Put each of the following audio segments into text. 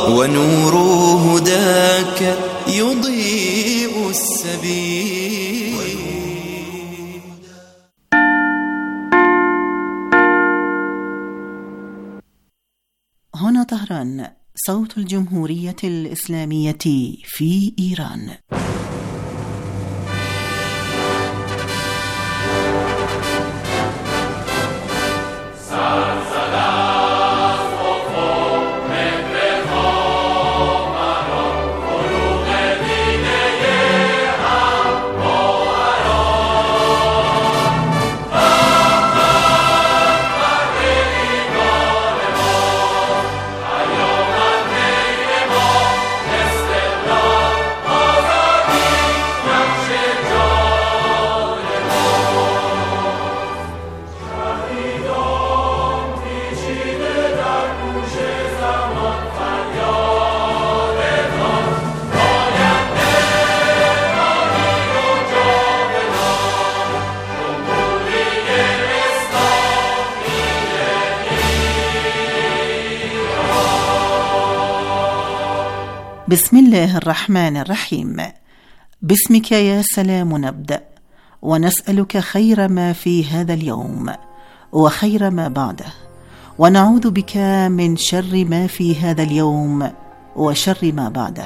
ونور هداك يضيء السبيل. هنا طهران، صوت الجمهورية الإسلامية في إيران. بسم الله الرحمن الرحيم. باسمك يا سلام نبدأ، ونسألك خير ما في هذا اليوم وخير ما بعده، ونعوذ بك من شر ما في هذا اليوم وشر ما بعده.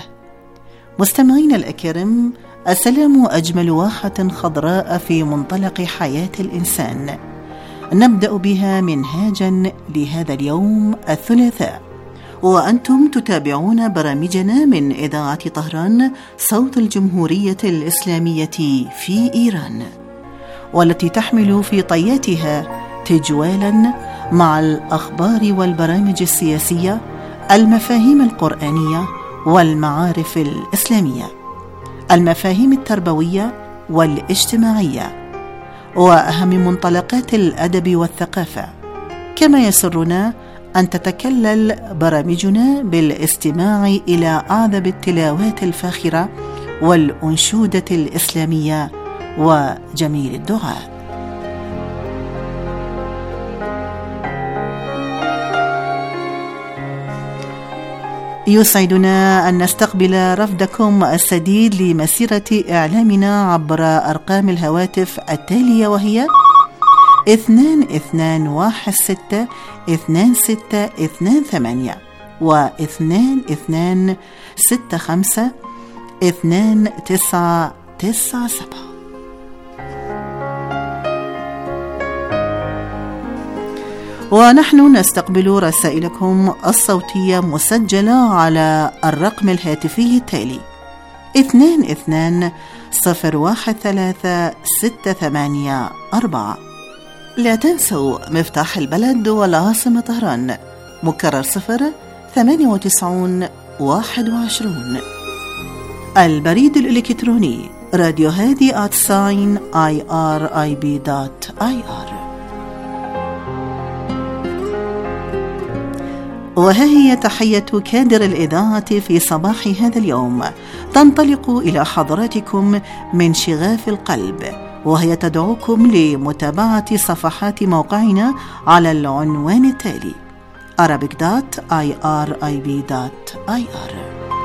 مستمعين الأكرام، السلام أجمل واحة خضراء في منطلق حياة الإنسان، نبدأ بها منهاجا لهذا اليوم الثلاثاء، وأنتم تتابعون برامجنا من إذاعة طهران صوت الجمهورية الإسلامية في إيران، والتي تحمل في طياتها تجوالا مع الأخبار والبرامج السياسية، المفاهيم القرآنية والمعارف الإسلامية، المفاهيم التربوية والاجتماعية، وأهم منطلقات الأدب والثقافة. كما يسرنا أن تتكلل برامجنا بالاستماع إلى أعذب التلاوات الفاخرة والأنشودة الإسلامية وجميل الدعاء. يسعدنا أن نستقبل رفدكم السديد لمسيرة إعلامنا عبر أرقام الهواتف التالية، وهي 22162628 و22652997. ونحن نستقبل رسائلكم الصوتية مسجلة على الرقم الهاتفي التالي 22013684. لا تنسوا مفتاح البلد والعاصمة طهران، مكرر 09821. البريد الإلكتروني راديو هادي @irib.ir. وها هي تحية كادر الإذاعة في صباح هذا اليوم، تنطلق إلى حضراتكم من شغاف القلب، وهي تدعوكم لمتابعة صفحات موقعنا على العنوان التالي arabic.irib.ir.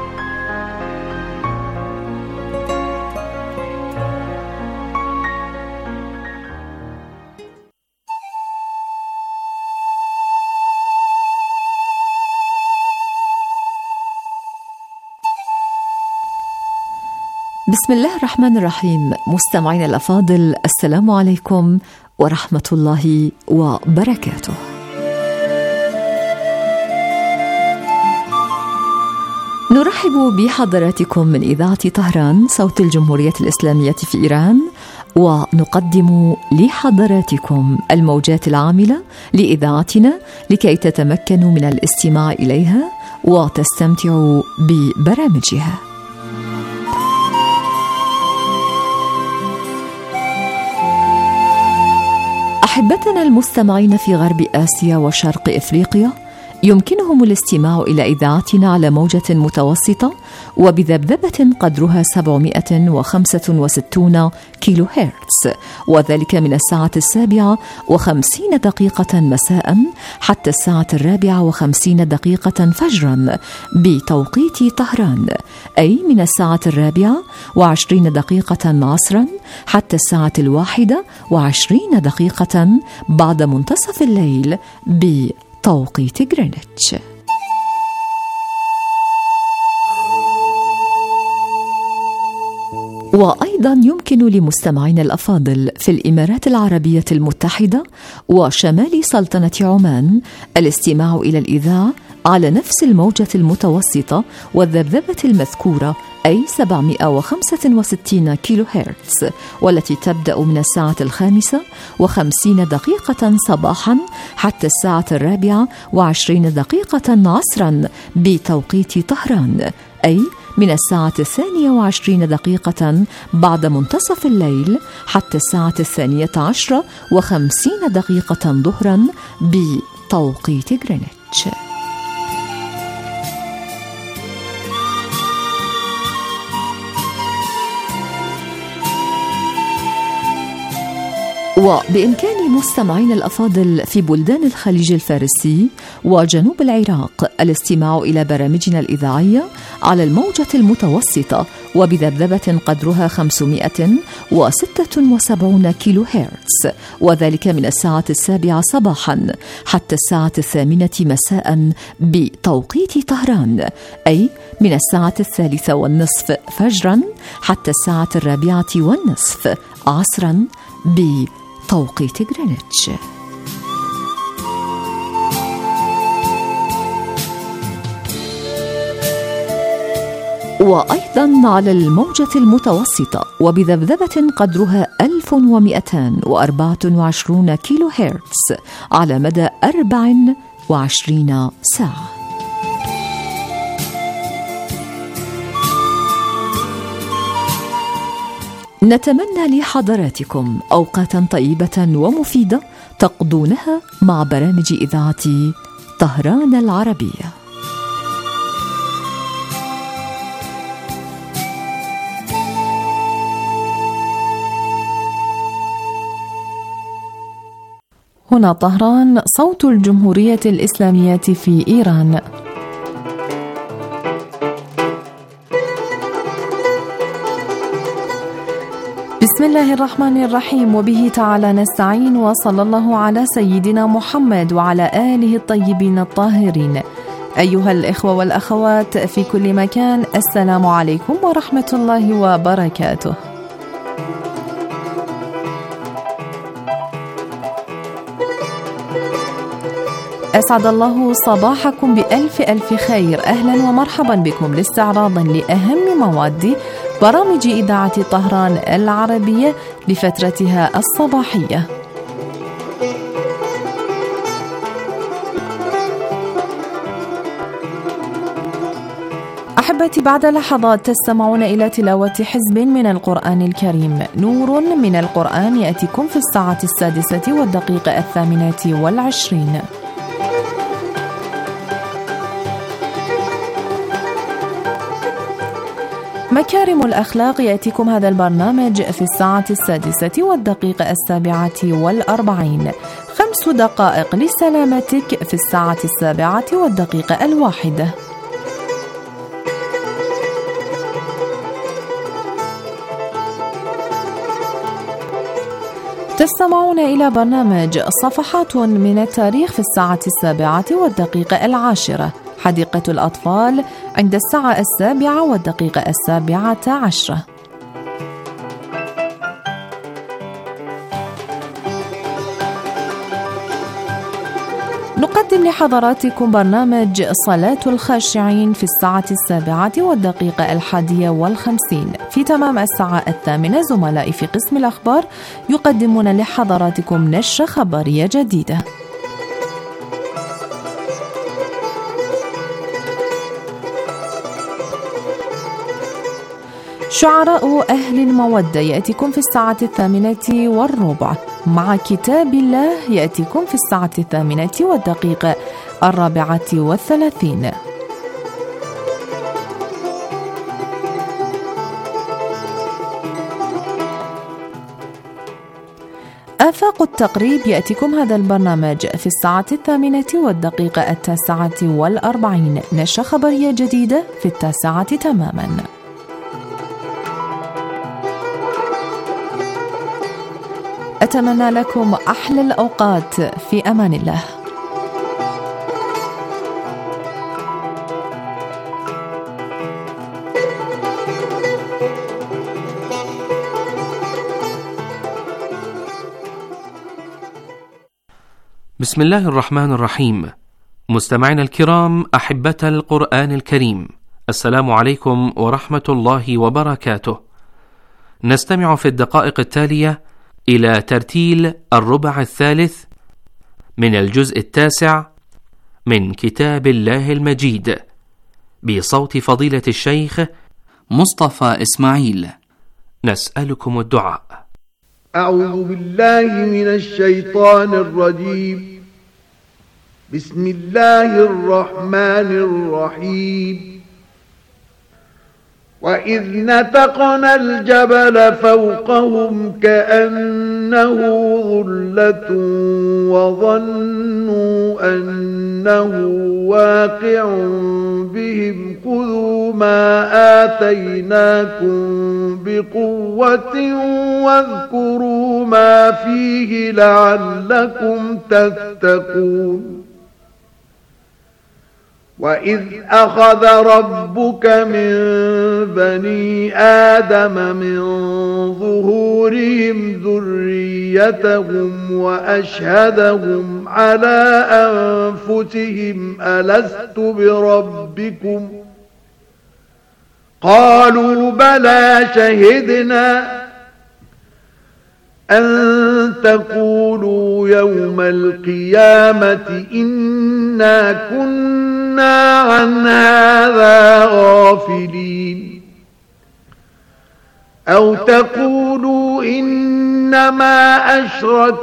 بسم الله الرحمن الرحيم. مستمعين الأفاضل، السلام عليكم ورحمة الله وبركاته. نرحب بحضراتكم من إذاعة طهران صوت الجمهورية الإسلامية في إيران، ونقدم لحضراتكم الموجات العاملة لإذاعتنا لكي تتمكنوا من الاستماع إليها وتستمتعوا ببرامجها. أحبتنا المستمعين في غرب آسيا وشرق إفريقيا، يمكنهم الاستماع إلى إذاعتنا على موجة متوسطة وبذبذبة قدرها 765 كيلو هرتز، وذلك من 7:57 مساء حتى 4:54 فجرا بتوقيت طهران، أي من 4:20 عصرا حتى 1:21 بعد منتصف الليل بتوقيت غرينتش. وأيضا يمكن لمستمعينا الأفاضل في الإمارات العربية المتحدة وشمال سلطنة عمان الاستماع إلى الإذاعة على نفس الموجة المتوسطة والذبذبة المذكورة، أي 765 كيلو هرتز، والتي تبدأ من 5:50 صباحا حتى 4:24 عصرا بتوقيت طهران، أي من 2:22 بعد منتصف الليل حتى 2:50 ظهرا بتوقيت غرينتش. وبإمكان مستمعين الأفاضل في بلدان الخليج الفارسي وجنوب العراق الاستماع إلى برامجنا الإذاعية على الموجة المتوسطة وبذبذبة قدرها 576 كيلو هرتز، وذلك من 7:00 صباحا حتى 8:00 مساء بتوقيت طهران، أي من 3:30 فجرا حتى 4:40 عصرا بتوقيت غرينتش. وأيضا على الموجة المتوسطة وبذبذبة قدرها 1224 كيلو هرتز على مدى 24 ساعة. نتمنى لحضراتكم أوقاتا طيبة ومفيدة تقضونها مع برامج إذاعة طهران العربية. هنا طهران، صوت الجمهورية الإسلامية في إيران. بسم الله الرحمن الرحيم، وبه تعالى نستعين، وصلى الله على سيدنا محمد وعلى آله الطيبين الطاهرين. أيها الإخوة والأخوات في كل مكان، السلام عليكم ورحمة الله وبركاته. أسعد الله صباحكم بألف خير. أهلا ومرحبا بكم لاستعراض لأهم مواد برامج إذاعة طهران العربية لفترتها الصباحية. أحبتي، بعد لحظات تستمعون إلى تلاوة حزب من القرآن الكريم. نور من القرآن يأتيكم في 6:38. مكارم الأخلاق يأتيكم هذا البرنامج في 6:47. 5 دقائق لسلامتك في 7:01. تستمعون إلى برنامج صفحات من التاريخ في 7:10. حديقة الأطفال عند 7:17. نقدم لحضراتكم برنامج صلاة الخاشعين في 7:51. في تمام 8:00 زملائي في قسم الأخبار يقدمون لحضراتكم نشرة خبرية جديدة. شعراء أهل المودة يأتيكم في 8:08. مع كتاب الله يأتيكم في 8:04. آفاق التقريب يأتيكم هذا البرنامج في 8:09. نشرة خبرية جديدة في 9 تماما. أتمنى لكم أحلى الأوقات في أمان الله. بسم الله الرحمن الرحيم. مستمعينا الكرام، أحبة القرآن الكريم، السلام عليكم ورحمة الله وبركاته. نستمع في الدقائق التالية إلى ترتيل الربع الثالث من الجزء 9 من كتاب الله المجيد بصوت فضيلة الشيخ مصطفى إسماعيل. نسألكم الدعاء. أعوذ بالله من الشيطان الرجيم. بسم الله الرحمن الرحيم. وإذ نتقنا الجبل فوقهم كأنه ظلة وظنوا أنه واقع بهم خذوا ما آتيناكم بقوة واذكروا ما فيه لعلكم تتقون. وإذ أخذ ربك من بني آدم من ظهورهم ذريتهم وأشهدهم على أنفسهم ألست بربكم؟ قالوا بلى شهدنا أن تقولوا يوم القيامة إنا كنا عن هذا غافلين. أو تقولوا إنما أشرك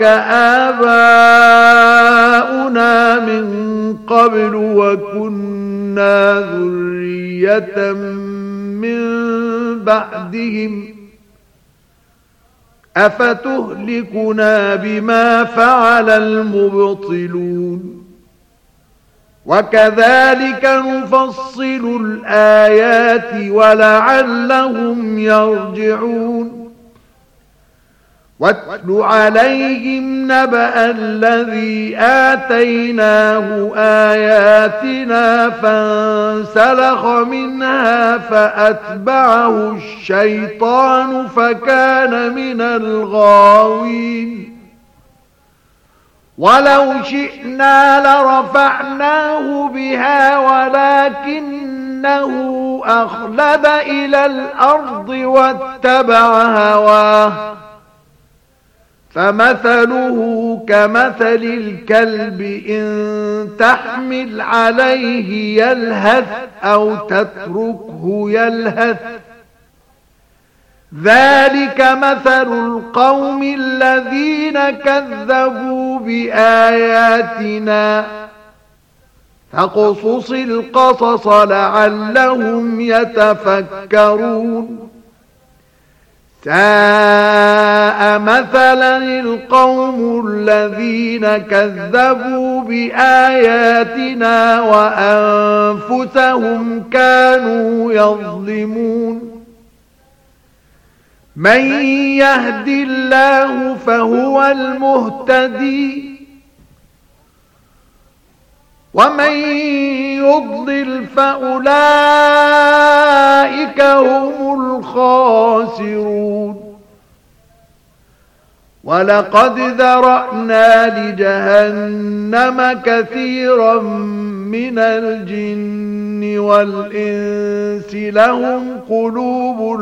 آباؤنا من قبل وكنا ذرية من بعدهم أفتهلكنا بما فعل المبطلون. وكذلك نفصل الآيات ولعلهم يرجعون. واتل عليهم نبأ الذي آتيناه آياتنا فانسلخ منها فأتبعه الشيطان فكان من الغاوين. ولو شئنا لرفعناه بها ولكنه أخلد إلى الأرض واتبع هواه فمثله كمثل الكلب إن تحمل عليه يلهث أو تتركه يلهث ذلك مثل القوم الذين كذبوا بآياتنا فاقصص القصص لعلهم يتفكرون. ساء مثلا القوم الذين كذبوا بآياتنا وأنفسهم كانوا يظلمون. من يهد الله فهو المهتدي ومن يضلل فأولئك هم الخاسرون. ولقد ذرأنا لجهنم كثيرا من الجن والإنس لهم قلوب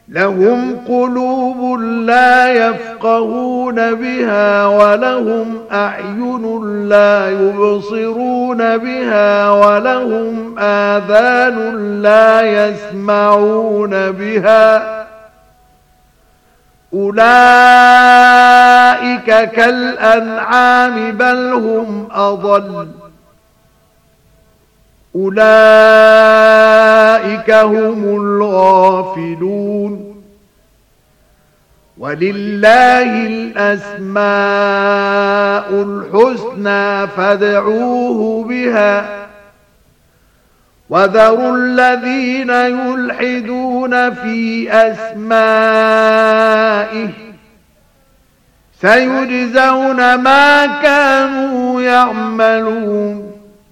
لهم قلوب لا يفقهون بها ولهم أعين لا يبصرون بها ولهم آذان لا يسمعون بها أولئك كالأنعام بل هم أضل أولئك هم الغافلون ولله الأسماء الحسنى فادعوه بها وذروا الذين يلحدون في أسمائه سيجزون ما كانوا يعملون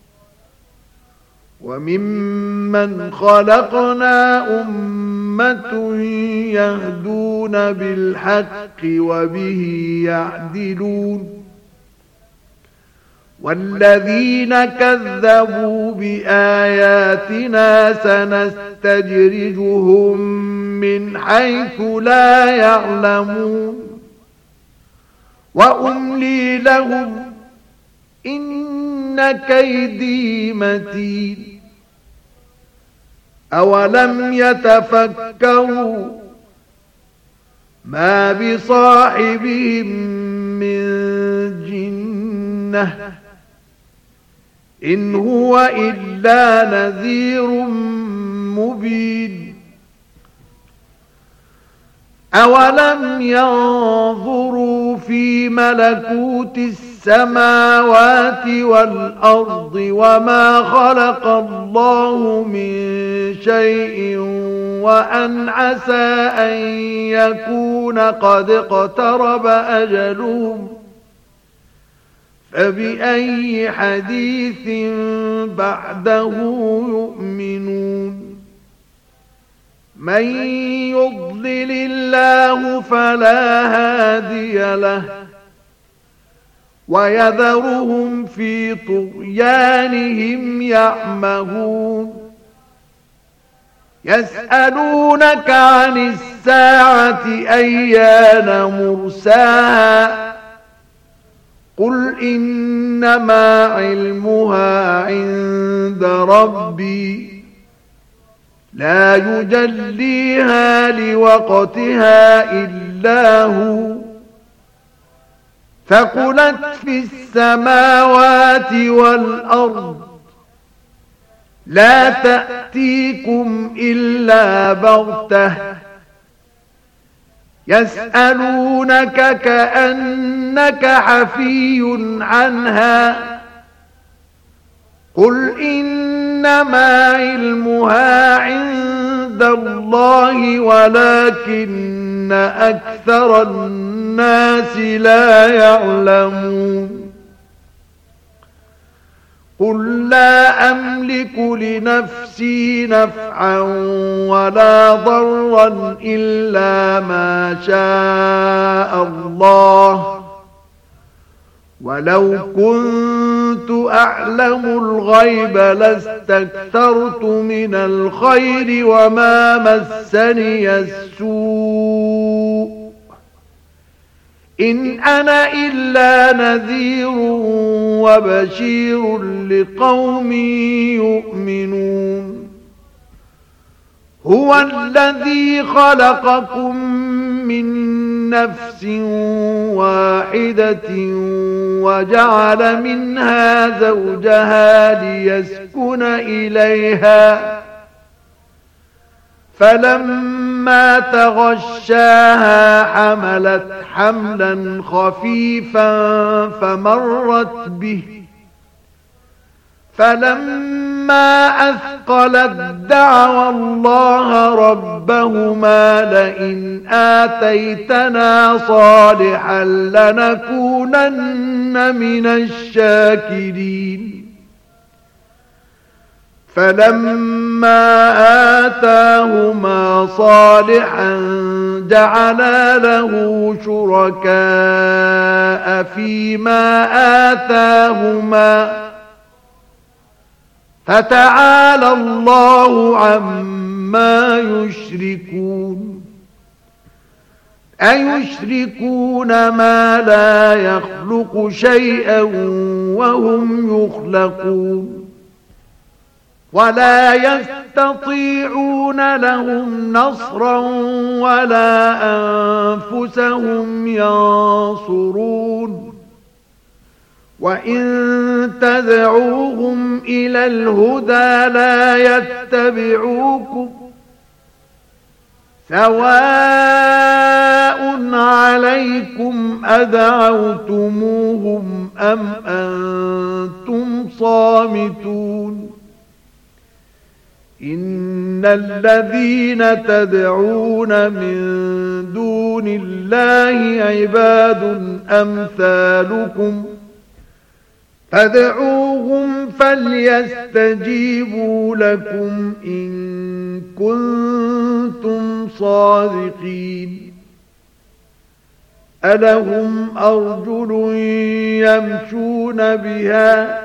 وممن خلقنا أمة يهدون بالحق وبه يعدلون والذين كذبوا بآياتنا سنستدرجهم من حيث لا يعلمون وأملي لهم إن كيدي متين أولم يتفكروا ما بصاحبهم من جنة إن هو إلا نذير مبين أولم ينظروا في ملكوت السماوات والأرض وما خلق الله من شيء وأن عسى أن يكون قد اقترب أجلهم فبأي حديث بعده يؤمنون من يضلل الله فلا هادي له ويذرهم في طغيانهم يعمهون يسألونك عن الساعة أيان مرساها قل إنما علمها عند ربي لا يجليها لوقتها إلا هو ثقلت في السماوات والأرض لا تأتيكم إلا بغتة يسألونك كأنك حفي عنها قل إنما علمها عند الله ولكن أكثر الناس لا يعلمون قل لا أملك لنفسي نفعا ولا ضرا إلا ما شاء الله ولو كنت أعلم الغيب لاستكثرت من الخير وما مسني السوء إن أنا إلا نذير وبشير لقوم يؤمنون هو الذي خلقكم من نفس واحدة وجعل منها زوجها ليسكن إليها فلما تغشاها حملت حملا خفيفا فمرت به فلما أثقلت دعوا الله ربهما لئن آتيتنا صالحا لنكونن من الشاكرين فلما آتاهما صالحا جعلا له شركاء فيما آتاهما فتعالى الله عما يشركون أيشركون ما لا يخلق شيئا وهم يخلقون ولا يستطيعون لهم نصرا ولا أنفسهم ينصرون وإن تدعوهم إلى الهدى لا يتبعوكم سواء عليكم أدعوتموهم أم أنتم صامتون إن الذين تدعون من دون الله عباد أمثالكم فادعوهم فليستجيبوا لكم إن كنتم صادقين ألهم أرجل يمشون بها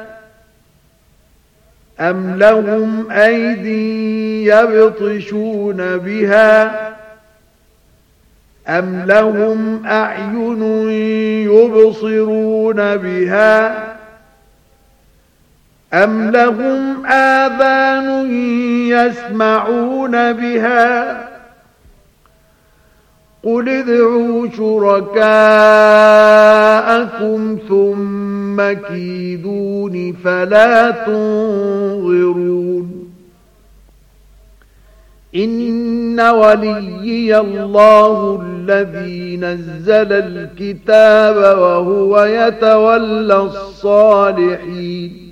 أم لهم أيدي يبطشون بها أم لهم أعين يبصرون بها أم لهم آذان يسمعون بها قل ادعوا شركاءكم ثم كيدون فلا تنظرون إن وليي الله الذي نزل الكتاب وهو يتولى الصالحين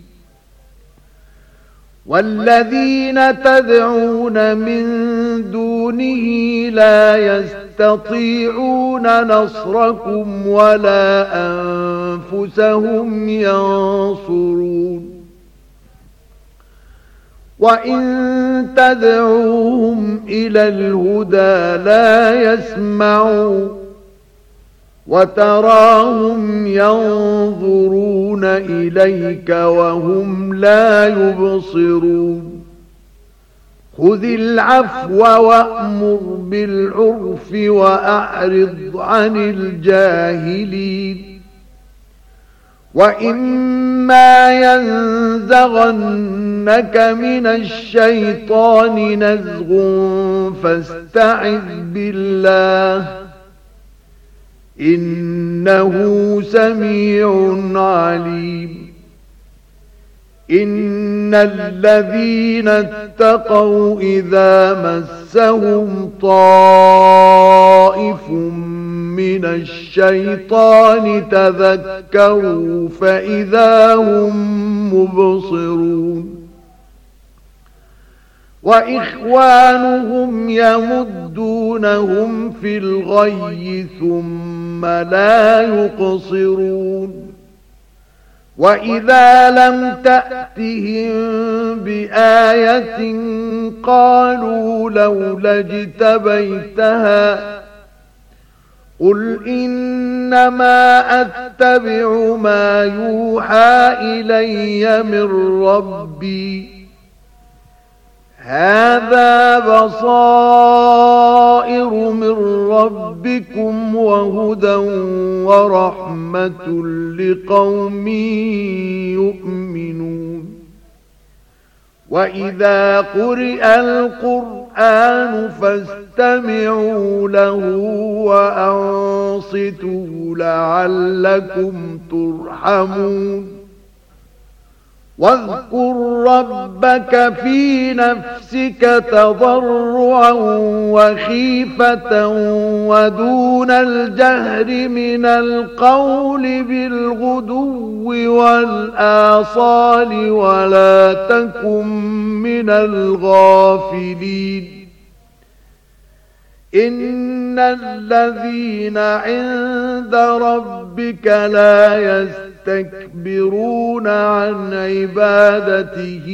والذين تدعون من دونه لا يستطيعون نصركم ولا أنفسهم ينصرون وإن تدعوهم إلى الهدى لا يسمعوا وتراهم ينظرون إليك وهم لا يبصرون خذ العفو وأمر بالعرف وأعرض عن الجاهلين وإما ينزغنك من الشيطان نزغ فاستعذ بالله إنه سميع عليم إن الذين اتقوا إذا مسهم طائف من الشيطان تذكروا فإذا هم مبصرون وإخوانهم يمدونهم في الغي ثم لا يقصرون وإذا لم تأتهم بآية قالوا لولا اجتبيتها قل إنما أتبع ما يوحى إلي من ربي هذا بصائر من ربكم وهدى ورحمة لقوم يؤمنون وإذا قرئ القرآن فاستمعوا له وأنصتوا لعلكم ترحمون واذكر ربك في نفسك تضرعا وخيفة ودون الجهر من القول بالغدو والآصال ولا تكن من الغافلين إن الذين عند ربك لا يستكبرون عن عبادته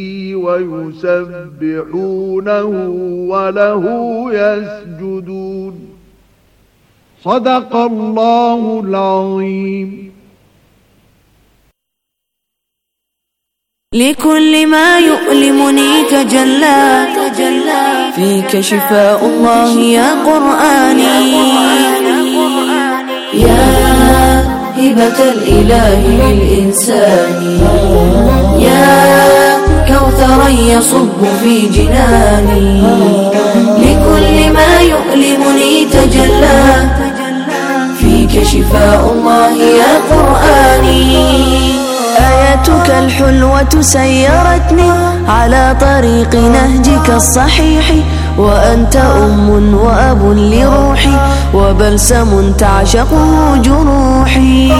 ويسبحونه وله يسجدون صدق الله العظيم. لكل ما يؤلمني تجلى فيك شفاء الله يا قرآني يا هبة الإله للإنسان، يا كوثرا يصب في جناني، لكل ما يؤلمني تجلى، فيك شفاء الله يا قرآني. آياتك الحلوة سيرتني على طريق نهجك الصحيح، وأنت أم وأب لروحي، وبلسم تعشقه جروحي.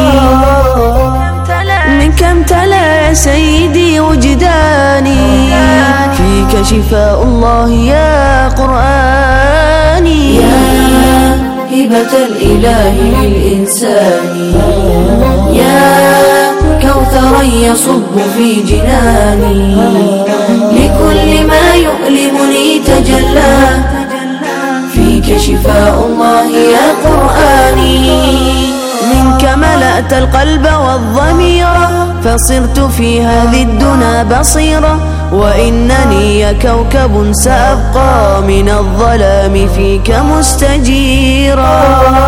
منك امتلأ يا سيدي وجداني، فيك شفاء الله يا قرآني. يا هبة الإله للإنسان، يا كوثرا يصب في جناني، لكل ما يؤلمني تجلى، فيك شفاء الله يا قرآني. منك ملأت القلب والضمير، فصرت في هذه الدنا بصيرة، وإنني يا كوكب سأبقى من الظلام فيك مستجيرا.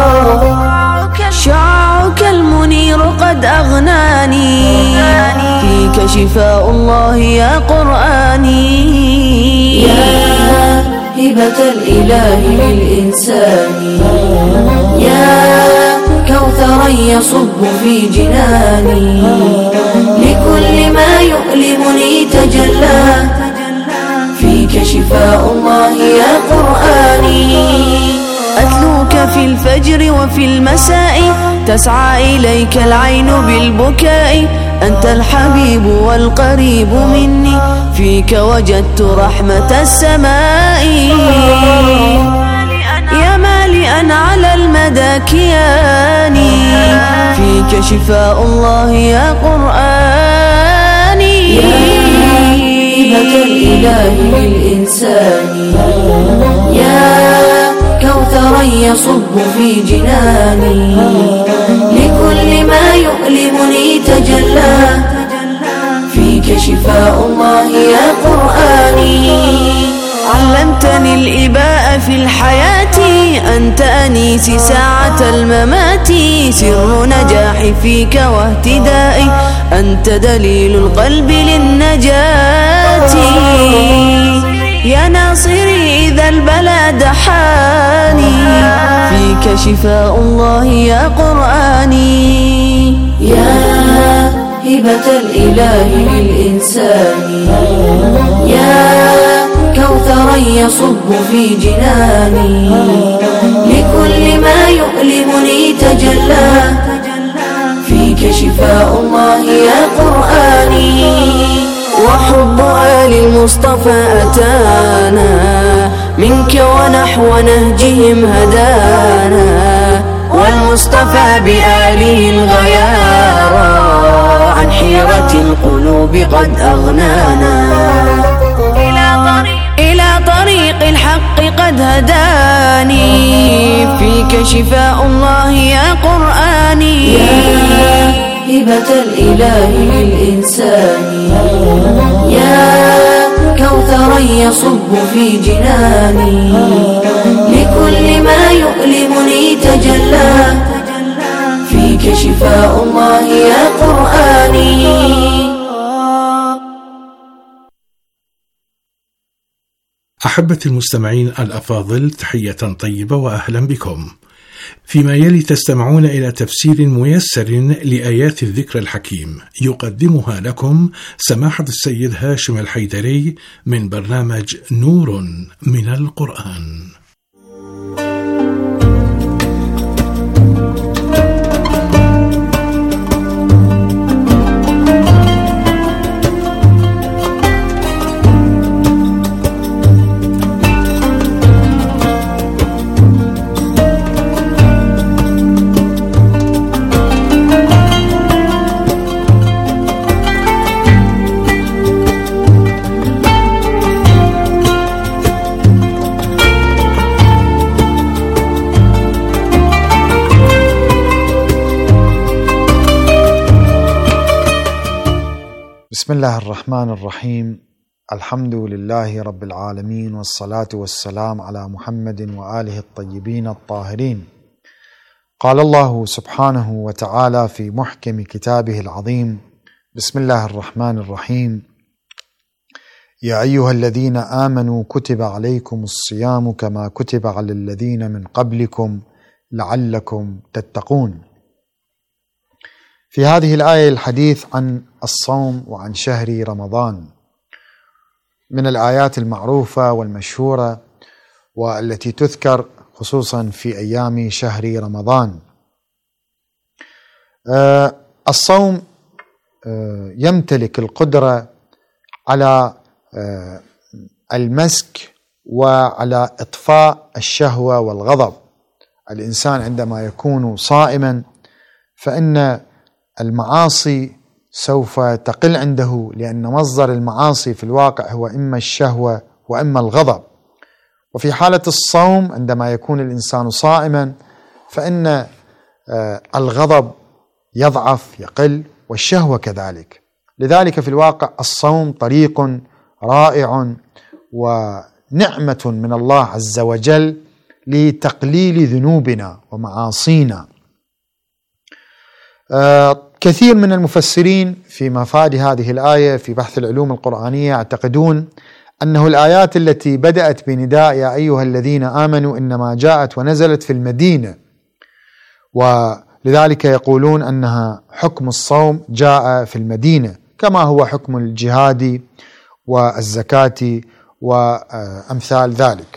شعاعك المنير قد أغناني، فيك شفاء الله يا قرآني. يا هبة الإله للإنسان، يا كوثرا يصب في جناني، لكل ما يؤلمني تجلى، فيك شفاء الله يا قرآني. أتلوك في الفجر وفي المساء، تسعى إليك العين بالبكاء، أنت الحبيب والقريب مني، فيك وجدت رحمة السماء. يا مالئا على المدى كياني، فيك شفاء الله يا قرآني. يا هبة الإله للإنسان، يا كوثرا يصب في جناني، لكل ما يؤلمني تجلى، فيك شفاء الله يا قرآني. علمتني الإباء في الحياة، أنت أنيسي ساعة الممات، سر نجاحي فيك واهتدائي، أنت دليل القلب للنجاة. يا ناصري إذا البلا دحاني، فيك شفاء الله يا قرآني. يا هبة الإله للإنسان، يا كوثرا يصب في جناني، لكل ما يؤلمني تجلى، فيك شفاء الله يا قرآني. وحب آل المصطفى أتانا، منك ونحو نهجهم هدانا، والمصطفى بآله الغيارى، عن حيرة القلوب قد أغنانا، إلى طريق الحق قد هداني، فيك شفاء الله يا قرآني. يا هبة الإله للإنسان، يا كوثرا يصب في جناني، لكل ما يؤلمني تجلى، فيك شفاء الله يا قرآني. أحبتي المستمعين الأفاضل، تحية طيبة وأهلا بكم. فيما يلي تستمعون إلى تفسير ميسر لآيات الذكر الحكيم، يقدمها لكم سماحة السيد هاشم الحيدري من برنامج نور من القرآن. بسم الله الرحمن الرحيم. الحمد لله رب العالمين، والصلاة والسلام على محمد وآله الطيبين الطاهرين. قال الله سبحانه وتعالى في محكم كتابه العظيم: بسم الله الرحمن الرحيم: يا أيها الذين آمنوا كتب عليكم الصيام كما كتب على الذين من قبلكم لعلكم تتقون. في هذه الآية الحديث عن الصوم وعن شهر رمضان، من الآيات المعروفة والمشهورة والتي تذكر خصوصا في أيام شهر رمضان. الصوم يمتلك القدرة على المسك وعلى إطفاء الشهوة والغضب. الإنسان عندما يكون صائما فإن المعاصي سوف تقل عنده، لأن مصدر المعاصي في الواقع هو إما الشهوة وإما الغضب. وفي حالة الصوم عندما يكون الإنسان صائما فإن الغضب يضعف يقل والشهوة كذلك. لذلك في الواقع الصوم طريق رائع ونعمة من الله عز وجل لتقليل ذنوبنا ومعاصينا. كثير من المفسرين في مفاد هذه الآية في بحث العلوم القرآنية يعتقدون أنه الآيات التي بدأت بنداء يا أيها الذين آمنوا إنما جاءت ونزلت في المدينة، ولذلك يقولون أنها حكم الصوم جاء في المدينة كما هو حكم الجهاد والزكاة وأمثال ذلك.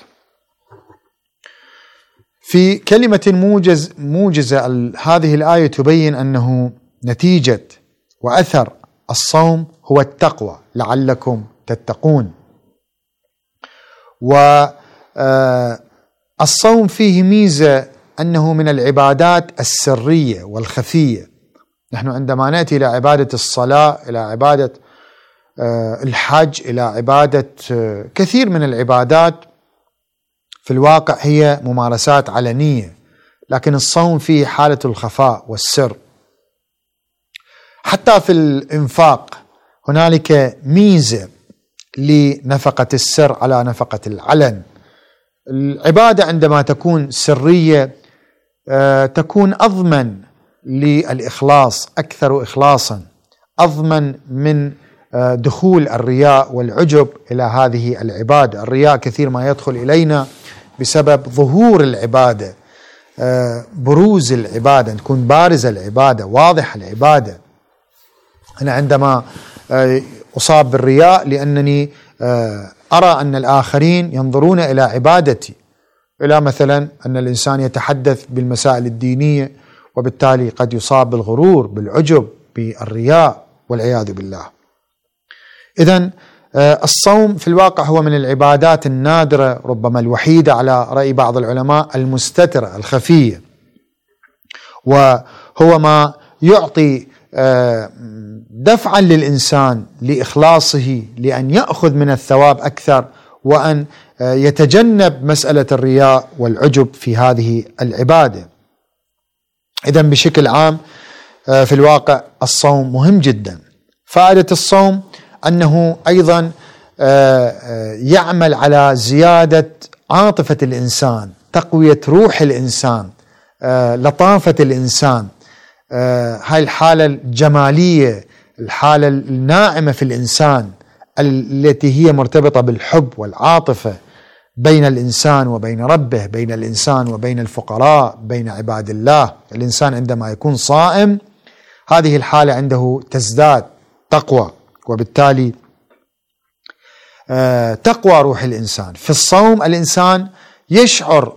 في كلمة موجزة هذه الآية تبين أنه نتيجة وأثر الصوم هو التقوى لعلكم تتقون. والصوم فيه ميزة أنه من العبادات السرية والخفية. نحن عندما نأتي إلى عبادة الصلاة، إلى عبادة الحج، إلى عبادة كثير من العبادات، في الواقع هي ممارسات علنية، لكن الصوم فيه حالة الخفاء والسر. حتى في الإنفاق هنالك ميزة لنفقة السر على نفقة العلن. العبادة عندما تكون سرية تكون أضمن للإخلاص، أكثر إخلاصا، أضمن من دخول الرياء والعجب إلى هذه العبادة. الرياء كثير ما يدخل إلينا بسبب ظهور العبادة، بروز العبادة، تكون بارزة العبادة، واضح العبادة. أنا عندما أصاب بالرياء لأنني أرى أن الآخرين ينظرون إلى عبادتي، إلى مثلا أن الإنسان يتحدث بالمسائل الدينية وبالتالي قد يصاب بالغرور، بالعجب، بالرياء والعياذ بالله. إذن الصوم في الواقع هو من العبادات النادرة، ربما الوحيدة على رأي بعض العلماء، المستترة الخفية، وهو ما يعطي دفعا للإنسان لإخلاصه، لأن يأخذ من الثواب أكثر وأن يتجنب مسألة الرياء والعجب في هذه العبادة. إذن بشكل عام في الواقع الصوم مهم جدا. فائدة الصوم أنه أيضا يعمل على زيادة عاطفة الإنسان، تقوية روح الإنسان، لطافة الإنسان، هاي الحالة الجمالية، الحالة الناعمة في الإنسان التي هي مرتبطة بالحب والعاطفة بين الإنسان وبين ربه، بين الإنسان وبين الفقراء، بين عباد الله. الإنسان عندما يكون صائم هذه الحالة عنده تزداد تقوى، وبالتالي تقوى روح الإنسان. في الصوم الإنسان يشعر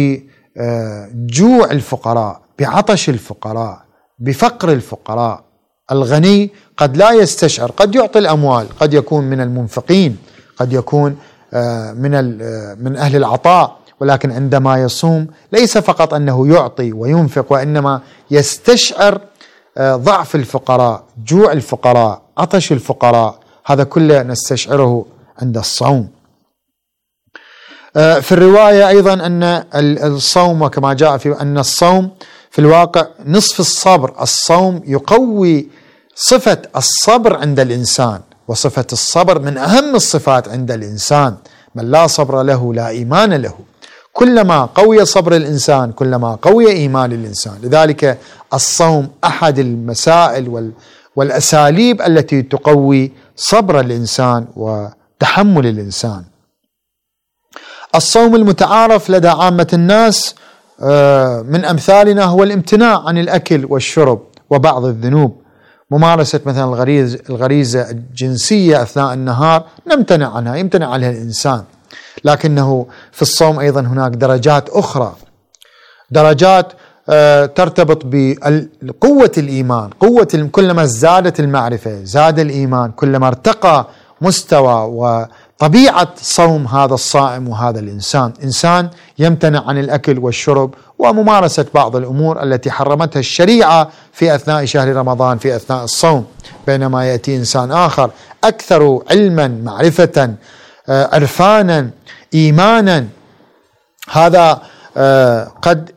بجوع الفقراء، بعطش الفقراء، بفقر الفقراء. الغني قد لا يستشعر، قد يعطي الأموال، قد يكون من المنفقين، قد يكون من أهل العطاء، ولكن عندما يصوم ليس فقط أنه يعطي وينفق، وإنما يستشعر ضعف الفقراء، جوع الفقراء، عطش الفقراء. هذا كله نستشعره عند الصوم. في الرواية أيضا أن الصوم، وكما جاء في أن الصوم في الواقع نصف الصبر. الصوم يقوي صفة الصبر عند الإنسان، وصفة الصبر من أهم الصفات عند الإنسان. من لا صبر له لا إيمان له. كلما قوي صبر الإنسان كلما قوي إيمان الإنسان. لذلك الصوم أحد المسائل والأساليب التي تقوي صبر الإنسان وتحمل الإنسان. الصوم المتعارف لدى عامة الناس من أمثالنا هو الامتناع عن الأكل والشرب وبعض الذنوب. ممارسة مثلا الغريزة الجنسية أثناء النهار نمتنع عنها، يمتنع عنها الإنسان. لكنه في الصوم أيضا هناك درجات أخرى، درجات ترتبط بقوة الإيمان، كلما زادت المعرفة زاد الإيمان، كلما ارتقى مستوى وطبيعة صوم هذا الصائم وهذا الإنسان. إنسان يمتنع عن الأكل والشرب وممارسة بعض الأمور التي حرمتها الشريعة في أثناء شهر رمضان في أثناء الصوم، بينما يأتي إنسان آخر أكثر علما معرفة عرفانا إيمانا، هذا قد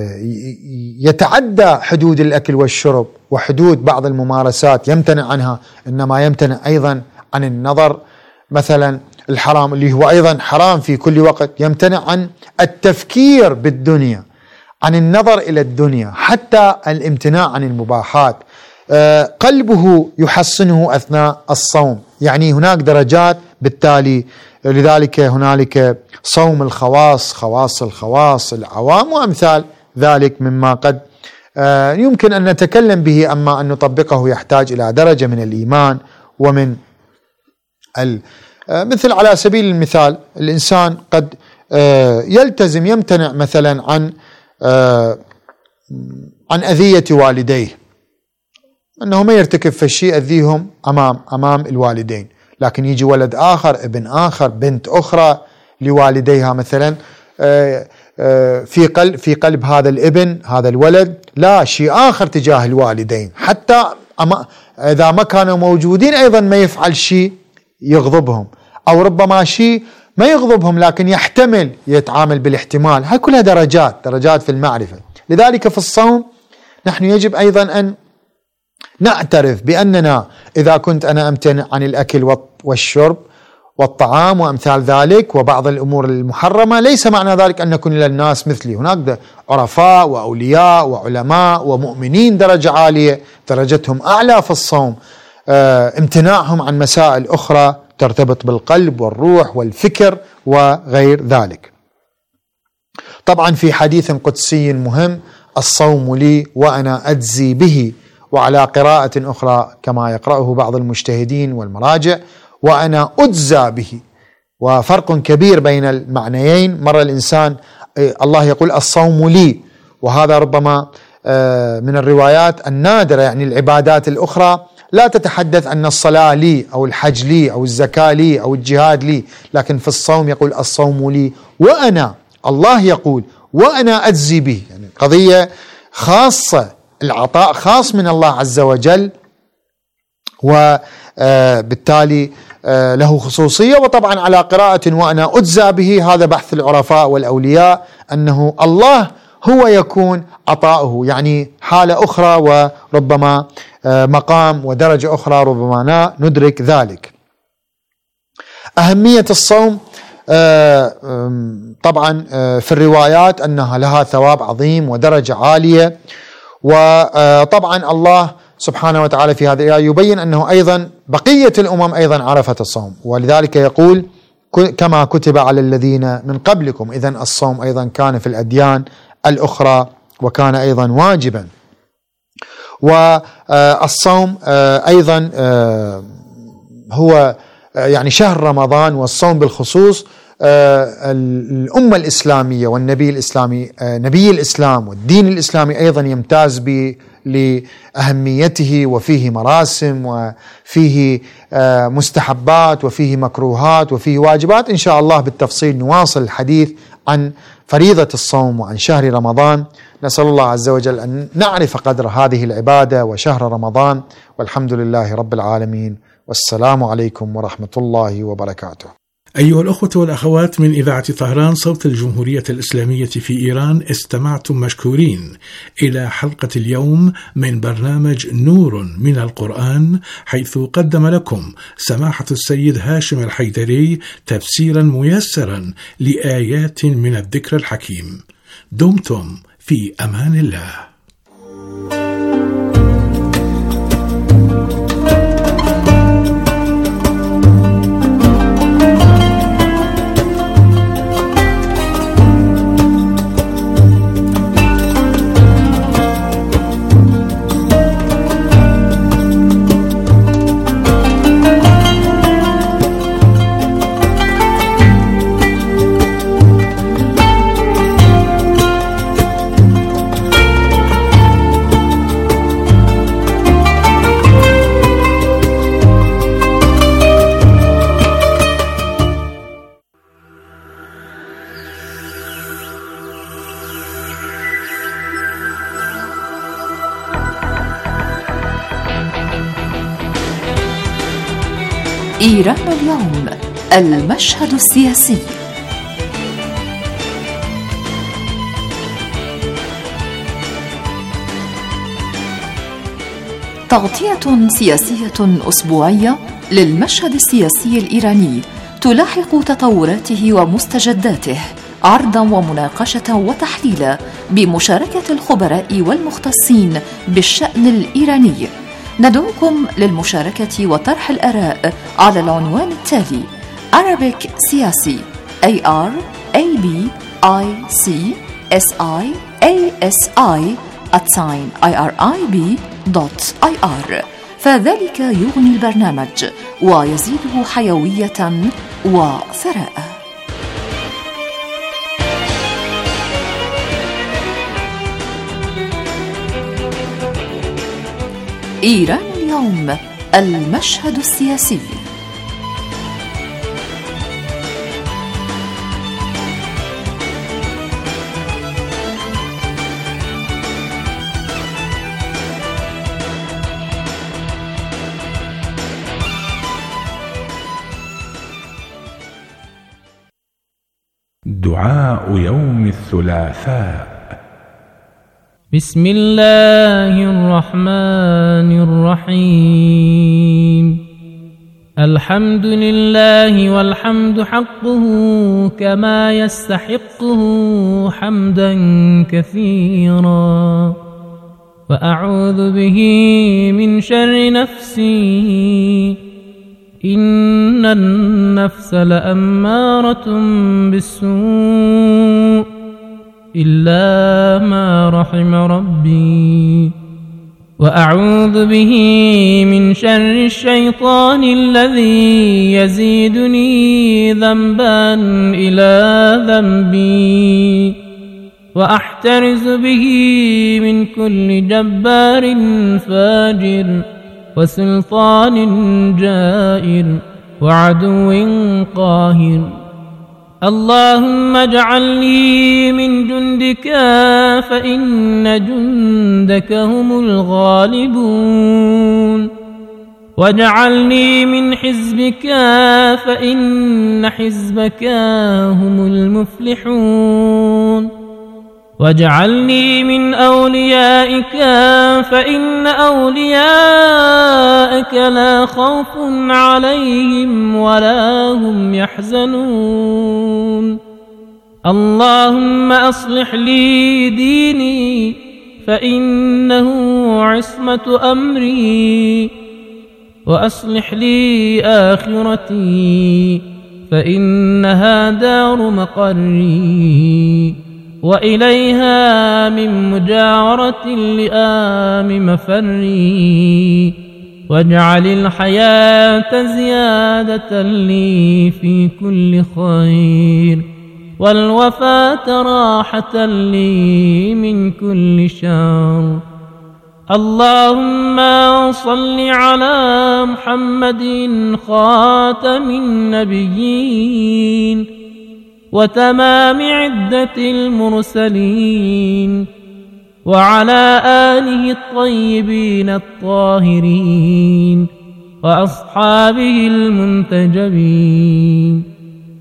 يتعدى حدود الأكل والشرب وحدود بعض الممارسات يمتنع عنها، إنما يمتنع أيضا عن النظر مثلا الحرام اللي هو أيضا حرام في كل وقت، يمتنع عن التفكير بالدنيا، عن النظر إلى الدنيا، حتى الامتناع عن المباحات. قلبه يحصنه أثناء الصوم. يعني هناك درجات بالتالي. لذلك هنالك صوم الخواص، خواص الخواص، العوام وأمثال ذلك مما قد يمكن أن نتكلم به، أما أن نطبقه يحتاج إلى درجة من الإيمان ومن مثل على سبيل المثال الإنسان قد يلتزم يمتنع مثلا عن أذية والديه، أنه ما يرتكب في الشيء أذيهم أمام الوالدين، لكن يجي ولد آخر، ابن آخر، بنت أخرى لوالديها مثلا، في قلب هذا الابن هذا الولد لا شيء آخر تجاه الوالدين، حتى إذا ما كانوا موجودين أيضا ما يفعل شيء يغضبهم، أو ربما شيء ما يغضبهم لكن يحتمل، يتعامل بالاحتمال. هاي كلها درجات في المعرفة. لذلك في الصوم نحن يجب أيضا أن نعترف بأننا إذا كنت أنا أمتنع عن الأكل والشرب والطعام وأمثال ذلك وبعض الأمور المحرمة، ليس معنى ذلك أن نكون للناس مثلي. هناك عرفاء وأولياء وعلماء ومؤمنين درجة عالية درجتهم أعلى في الصوم، امتناعهم عن مسائل أخرى ترتبط بالقلب والروح والفكر وغير ذلك. طبعا في حديث قدسي مهم: الصوم لي وأنا أجزي به، وعلى قراءة أخرى كما يقرأه بعض المجتهدين والمراجع: وأنا أجزى به. وفرق كبير بين المعنيين. مرة الإنسان الله يقول الصوم لي، وهذا ربما من الروايات النادرة، يعني العبادات الأخرى لا تتحدث أن الصلاة لي أو الحج لي أو الزكاة لي أو الجهاد لي، لكن في الصوم يقول الصوم لي وأنا، الله يقول وأنا أجزي به، يعني قضية خاصة، العطاء خاص من الله عز وجل، وبالتالي له خصوصية. وطبعا على قراءة وأنا أجزى به، هذا بحث العرفاء والأولياء أنه الله هو يكون عطاؤه، يعني حالة أخرى وربما مقام ودرجة أخرى ربما لا ندرك ذلك. أهمية الصوم طبعا في الروايات أنها لها ثواب عظيم ودرجة عالية، وطبعا الله سبحانه وتعالى في هذه الآية يبين أنه أيضا بقية الأمم أيضا عرفت الصوم، ولذلك يقول كما كتب على الذين من قبلكم. إذن الصوم أيضا كان في الأديان الأخرى وكان أيضا واجبا. والصوم أيضا هو يعني شهر رمضان والصوم بالخصوص الأمة الإسلامية والنبي الإسلامي نبي الإسلام والدين الإسلامي أيضا يمتاز لأهميته، وفيه مراسم وفيه مستحبات وفيه مكروهات وفيه واجبات. إن شاء الله بالتفصيل نواصل الحديث عن فريضة الصوم وعن شهر رمضان. نسأل الله عز وجل أن نعرف قدر هذه العبادة وشهر رمضان، والحمد لله رب العالمين، والسلام عليكم ورحمة الله وبركاته. أيها الأخوة والأخوات من إذاعة طهران صوت الجمهورية الإسلامية في إيران، استمعتم مشكورين إلى حلقة اليوم من برنامج نور من القرآن، حيث قدم لكم سماحة السيد هاشم الحيدري تفسيرا ميسرا لآيات من الذكر الحكيم. دمتم في أمان الله. إيران اليوم، المشهد السياسي. تغطية سياسية أسبوعية للمشهد السياسي الإيراني تلاحق تطوراته ومستجداته، عرضا ومناقشة وتحليلا بمشاركة الخبراء والمختصين بالشأن الإيراني. ندعوكم للمشاركة وطرح الآراء على العنوان التالي: Arabic سياسي ARABICSIASI@irib.ir، فذلك يغني البرنامج ويزيده حيوية وثراء. إيران اليوم، المشهد السياسي. دعاء يوم الثلاثاء. بسم الله الرحمن الرحيم. الحمد لله والحمد حقه كما يستحقه حمدا كثيرا، وأعوذ به من شر نفسي إن النفس لأمارة بالسوء إلا ما رحم ربي، وأعوذ به من شر الشيطان الذي يزيدني ذنبا إلى ذنبي، وأحترز به من كل جبار فاجر وسلطان جائر وعدو قاهر. اللهم اجعلني من جندك فإن جندك هم الغالبون، واجعلني من حزبك فإن حزبك هم المفلحون، واجعلني من أوليائك فإن أوليائك لا خوف عليهم ولا هم يحزنون. اللهم أصلح لي ديني فإنه عصمة أمري، وأصلح لي آخرتي فإنها دار مقري، وإليها من مجاورة اللئام مفري، واجعل الحياة زيادة لي في كل خير، والوفاة راحة لي من كل شر. اللهم صل على محمد خاتم النبيين وتمام عدة المرسلين، وعلى آله الطيبين الطاهرين وأصحابه المنتجبين،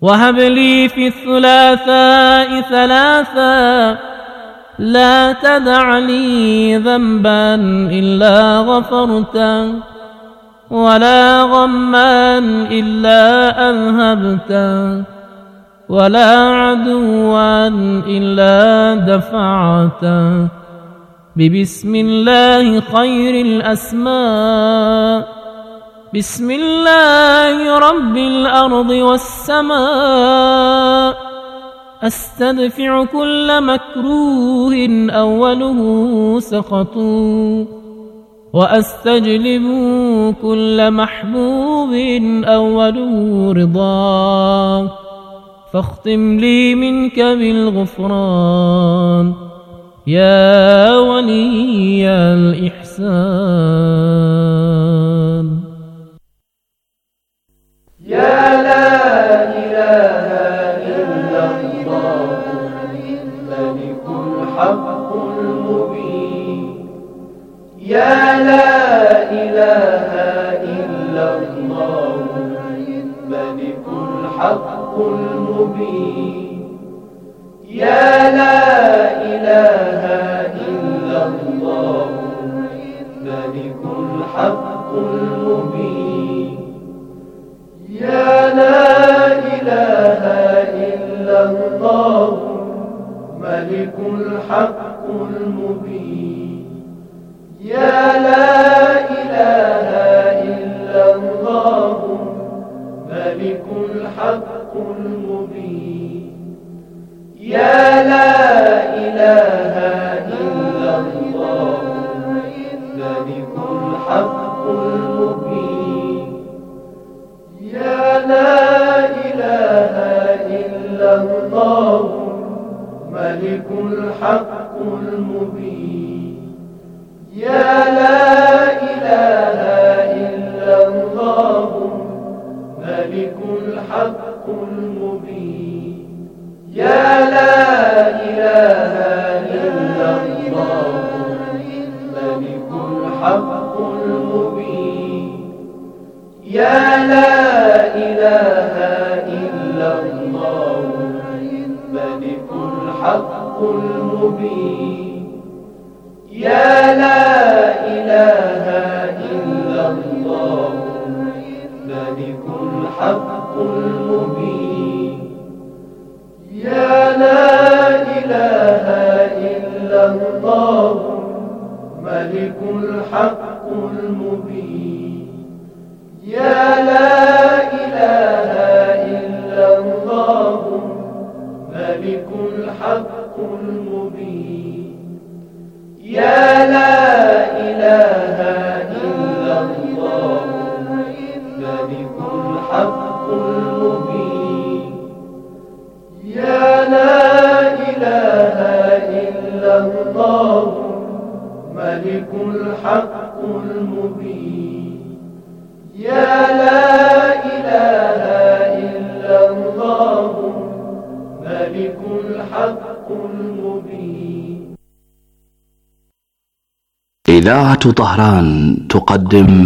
وهب لي في الثلاثاء ثلاثا لا تدع لي ذنبا إلا غفرته ولا غما إلا أذهبته ولا عدوا إلا دفعته ببسم الله خير الأسماء بسم الله رب الأرض والسماء أستدفع كل مكروه أوله سخط وأستجلب كل محبوب أوله رضا فاختم لي منك بالغفران يا ولي الإحسان. يا لا إله إلا الله الملك الحق المبين يا لا إله إلا الله الملك الحق المبين يا لا إله إلا الله الملك الحق المبين يا لا إله إلا الله ملك الحق المبين يا لا إله إلا الله ملك الحق المبين يا لا إله إلا الله ملك الحق المبين يا لا إله إلا الله ملك الحق المبين يا لا إله إلا الله ملك الحق المبين يا لا إله إلا الله ملك الحق المبين يا لا إله إلا الله ملك الحق المبين يا لا إله إلا الله ملك الحق المبين يا لا إله إلا الله ملك الحق المبين يا لا إله إلا الله ملك الحق المبين يا لا إله إلا الله ملك الحق المبين يا لا إله إلا الله ملك الحق المبين يا لا إله إلا الله ملك الحق المبين. إذاعة طهران تقدم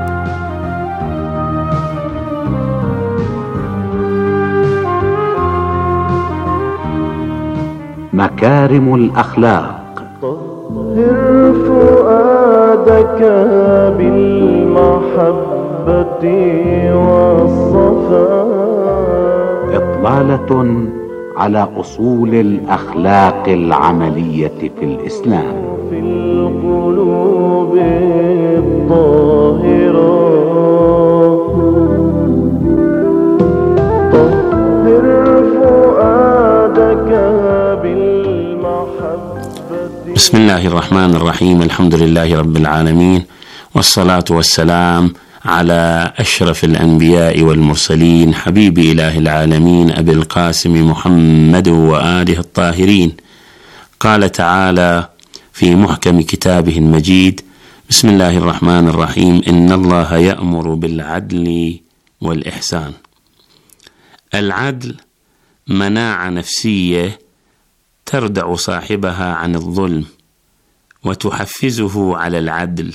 مكارم الأخلاق. طهر فؤادك بالمحبة والصفاء. إطلالة على أصول الأخلاق العملية في الإسلام. في القلوب الطاهرة. طهر فؤادك بالمحبة. بسم الله الرحمن الرحيم. الحمد لله رب العالمين، والصلاة والسلام على أشرف الأنبياء والمرسلين، حبيب إله العالمين أبي القاسم محمد وآله الطاهرين. قال تعالى في محكم كتابه المجيد: بسم الله الرحمن الرحيم، إن الله يأمر بالعدل والإحسان. العدل مناعة نفسية تردع صاحبها عن الظلم وتحفزه على العدل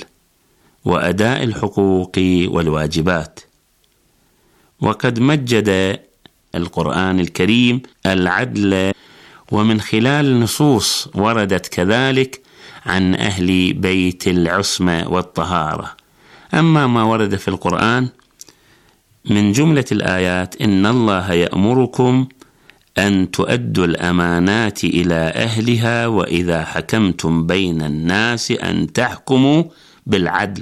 وأداء الحقوق والواجبات. وقد مجد القرآن الكريم العدل، ومن خلال نصوص وردت كذلك عن أهل بيت العصمة والطهارة. أما ما ورد في القرآن من جملة الآيات: إن الله يأمركم أن تؤدوا الأمانات إلى أهلها وإذا حكمتم بين الناس أن تحكموا بالعدل،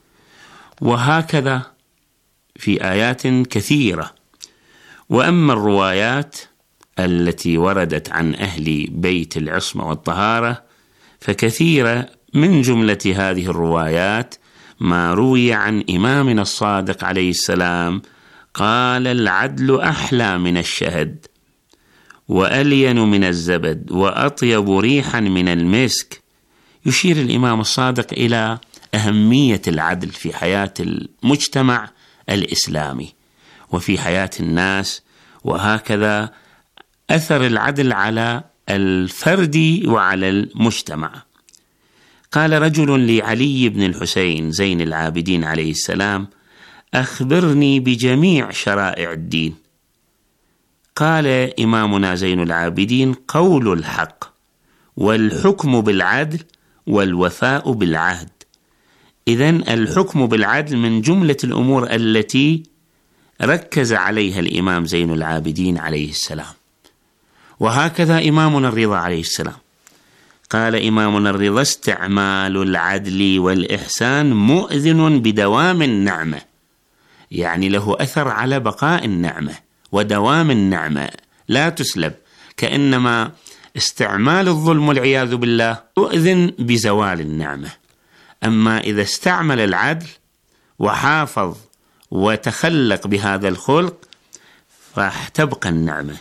وهكذا في آيات كثيرة. وأما الروايات التي وردت عن أهل بيت العصمة والطهارة فكثيرة، من جملة هذه الروايات ما روي عن إمامنا الصادق عليه السلام قال: العدل أحلى من الشهد وألين من الزبد وأطيب ريحا من المسك. يشير الإمام الصادق إلى أهمية العدل في حياة المجتمع الإسلامي وفي حياة الناس، وهكذا أثر العدل على الفرد وعلى المجتمع. قال رجل لعلي بن الحسين زين العابدين عليه السلام: أخبرني بجميع شرائع الدين. قال إمامنا زين العابدين: قول الحق والحكم بالعدل والوفاء بالعهد. إذن الحكم بالعدل من جملة الأمور التي ركز عليها الإمام زين العابدين عليه السلام. وهكذا إمامنا الرضا عليه السلام قال إمامنا الرضا: استعمال العدل والإحسان مؤذن بدوام النعمة، يعني له أثر على بقاء النعمة ودوام النعمة لا تسلب، كأنما استعمال الظلم والعياذ بالله يؤذن بزوال النعمة. أما إذا استعمل العدل وحافظ وتخلق بهذا الخلق راح تبقى النعمة.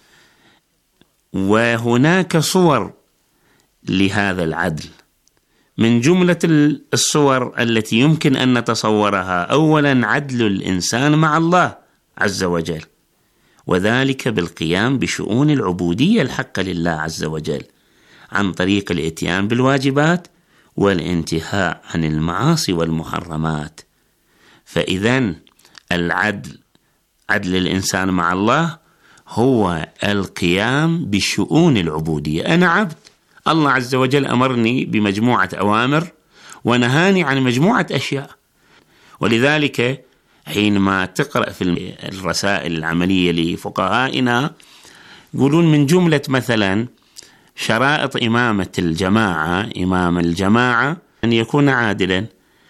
وهناك صور لهذا العدل، من جملة الصور التي يمكن أن نتصورها: أولا عدل الإنسان مع الله عز وجل، وذلك بالقيام بشؤون العبودية الحقة لله عز وجل عن طريق الإتيان بالواجبات والانتهاء عن المعاصي والمحرمات. فإذن العدل، عدل الإنسان مع الله، هو القيام بشؤون العبودية. أنا عبد، الله عز وجل أمرني بمجموعة أوامر ونهاني عن مجموعة أشياء. ولذلك حينما تقرأ في الرسائل العملية لفقهائنا يقولون من جملة مثلا شرائط إمامة الجماعة، إمام الجماعة أن يكون عادلا.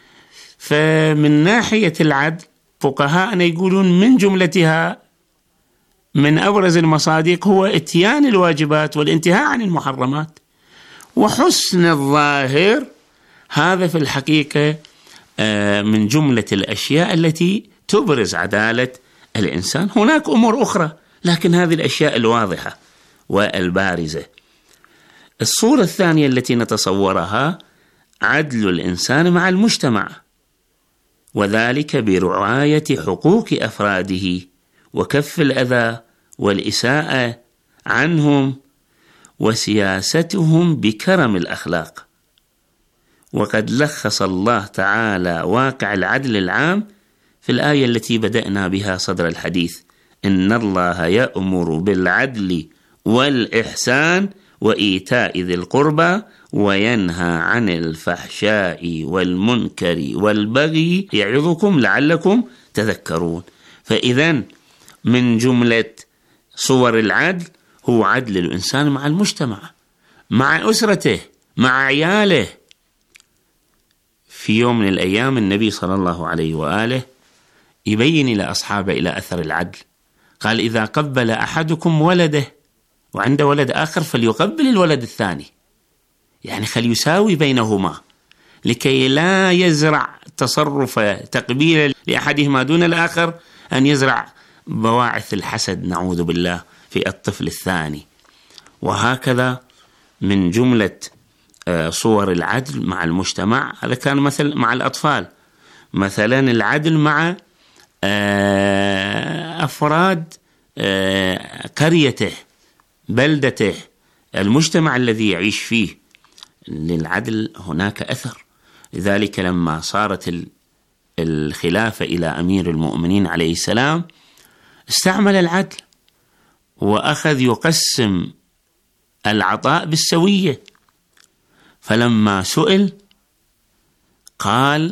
فمن ناحية العدل فقهائنا يقولون من جملتها من أبرز المصادق هو إتيان الواجبات والانتهاء عن المحرمات. وحسن الظاهر هذا في الحقيقة من جملة الأشياء التي تبرز عدالة الإنسان. هناك أمور أخرى لكن هذه الأشياء الواضحة والبارزة. الصورة الثانية التي نتصورها عدل الإنسان مع المجتمع، وذلك برعاية حقوق أفراده وكف الأذى والإساءة عنهم وسياستهم بكرم الأخلاق. وقد لخص الله تعالى واقع العدل العام في الآية التي بدأنا بها صدر الحديث: إن الله يأمر بالعدل والإحسان وإيتاء ذي القربى وينهى عن الفحشاء والمنكر والبغي يعظكم لعلكم تذكرون. فإذن من جملة صور العدل هو عدل الإنسان مع المجتمع، مع أسرته، مع عياله. في يوم من الأيام النبي صلى الله عليه وآله يبين إلى أصحابه إلى أثر العدل، قال: إذا قبل أحدكم ولده وعنده ولد آخر فليقبل الولد الثاني، يعني خل يساوي بينهما لكي لا يزرع تصرف تقبيل لأحدهما دون الآخر أن يزرع بواعث الحسد نعوذ بالله في الطفل الثاني. وهكذا من جملة صور العدل مع المجتمع هذا كان مثل مع الأطفال، مثلا العدل مع أفراد قريته، بلدته، المجتمع الذي يعيش فيه. للعدل هناك أثر. لذلك لما صارت الخلافة إلى أمير المؤمنين عليه السلام استعمل العدل وأخذ يقسم العطاء بالسوية. فلما سئل قال،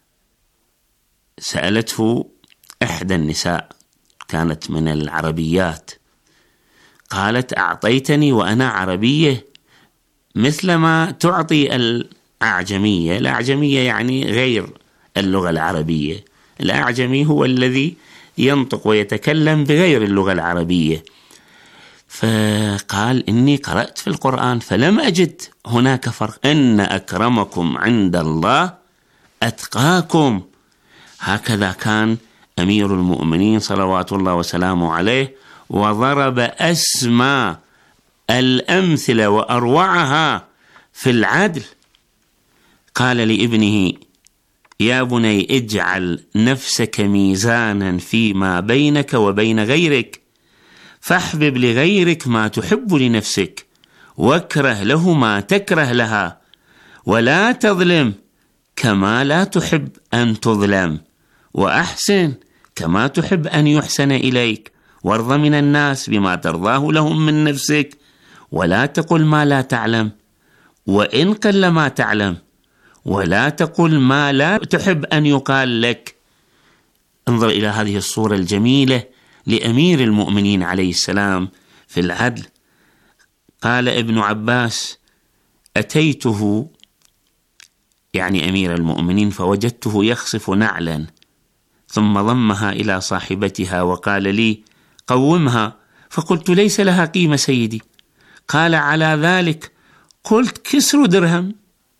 سألته إحدى النساء كانت من العربيات، قالت: أعطيتني وأنا عربية مثل ما تعطي الأعجمية. الأعجمية يعني غير اللغة العربية، الأعجمي هو الذي ينطق ويتكلم بغير اللغة العربية. فقال: إني قرأت في القرآن فلم أجد هناك فرق، إن أكرمكم عند الله أتقاكم. هكذا كان أمير المؤمنين صلوات الله وسلامه عليه، وضرب أسمى الأمثلة وأروعها في العدل. قال لابنه: يا بني اجعل نفسك ميزانا فيما بينك وبين غيرك، فاحبب لغيرك ما تحب لنفسك، واكره له ما تكره لها، ولا تظلم كما لا تحب أن تظلم، وأحسن كما تحب أن يحسن إليك، وارض من الناس بما ترضاه لهم من نفسك، ولا تقل ما لا تعلم، وإن قل ما تعلم، ولا تقل ما لا تحب أن يقال لك. انظر إلى هذه الصورة الجميلة لأمير المؤمنين عليه السلام في العدل. قال ابن عباس: أتيته، يعني أمير المؤمنين، فوجدته يخصف نعلا، ثم ضمها إلى صاحبتها وقال لي: قومها. فقلت: ليس لها قيمة سيدي. قال: على ذلك قلت: كسر درهم.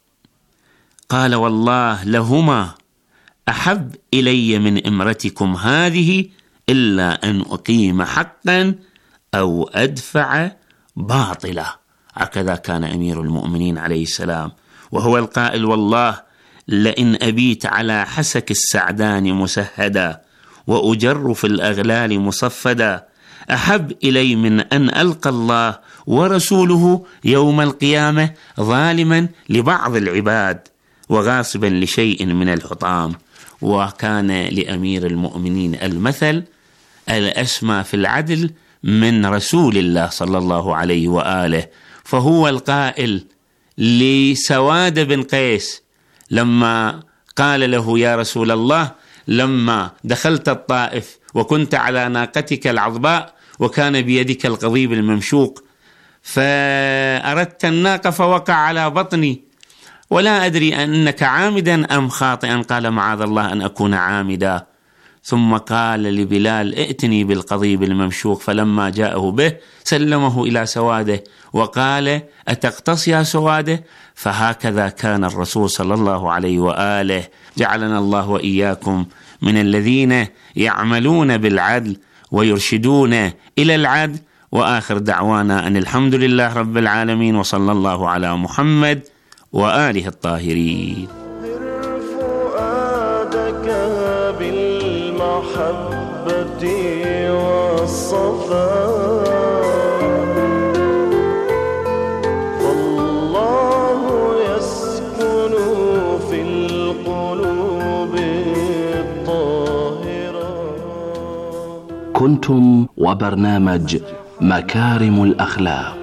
قال: والله لهما أحب إلي من إمرتكم هذه، إلا أن أقيم حقا أو أدفع باطلا. هكذا كان أمير المؤمنين عليه السلام، وهو القائل: والله لئن أبيت على حسك السعدان مسهدا، وأجر في الأغلال مصفدا، أحب إلي من أن ألقى الله ورسوله يوم القيامة ظالما لبعض العباد وغاصبا لشيء من الحطام. وكان لأمير المؤمنين المثل الأسمى في العدل من رسول الله صلى الله عليه وآله. فهو القائل لسواد بن قيس لما قال له: يا رسول الله، لما دخلت الطائف وكنت على ناقتك العظباء وكان بيدك القضيب الممشوق، فأردت الناقة فوقع على بطني، ولا أدري أنك عامدا أم خاطئا. قال: معاذ الله أن أكون عامدا. ثم قال لبلال: ائتني بالقضيب الممشوق، فلما جاءه به سلمه إلى سواده وقال: أتقتص يا سواده؟ فهكذا كان الرسول صلى الله عليه وآله. جعلنا الله وإياكم من الذين يعملون بالعدل ويرشدون إلى العدل. وآخر دعوانا أن الحمد لله رب العالمين، وصلى الله على محمد وآله الطاهرين. بالمحبة والصفاء، فالله يسكن في القلوب الطاهرة. كنتم وبرنامج مكارم الأخلاق.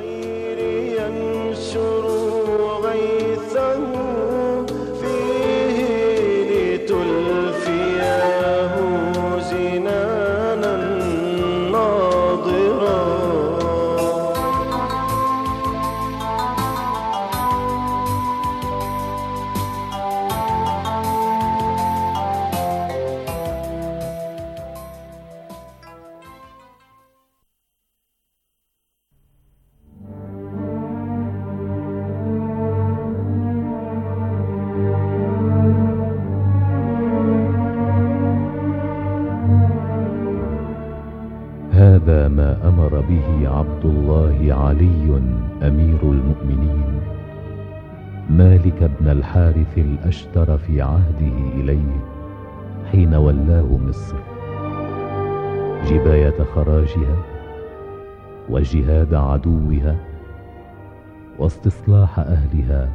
هذا ما أمر به عبد الله علي أمير المؤمنين مالك بن الحارث الأشتر في عهده إليه حين ولاه مصر، جباية خراجها وجهاد عدوها واستصلاح أهلها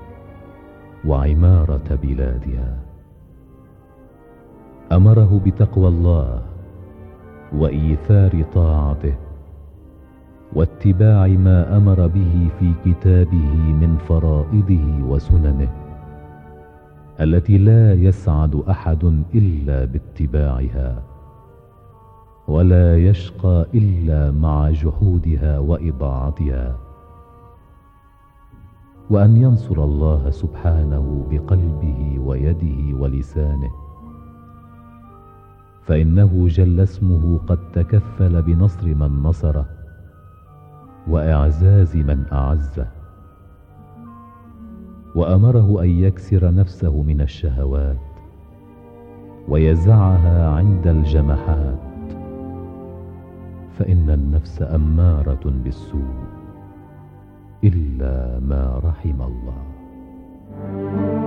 وعمارة بلادها. أمره بتقوى الله وإيثار طاعته واتباع ما أمر به في كتابه من فرائضه وسننه التي لا يسعد أحد إلا باتباعها، ولا يشقى إلا مع جحودها وإضاعتها، وأن ينصر الله سبحانه بقلبه ويده ولسانه، فإنه جل اسمه قد تكفل بنصر من نصره وإعزاز من أعزه، وأمره أن يكسر نفسه من الشهوات ويزعها عند الجمحات، فإن النفس أمارة بالسوء إلا ما رحم الله.